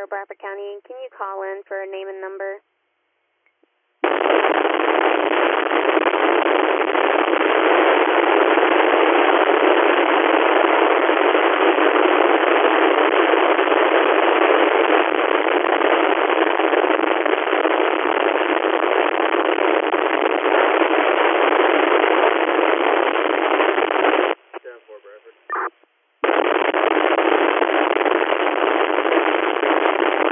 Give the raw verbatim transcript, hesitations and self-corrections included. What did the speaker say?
Bradford County. Can you call in for a name and number?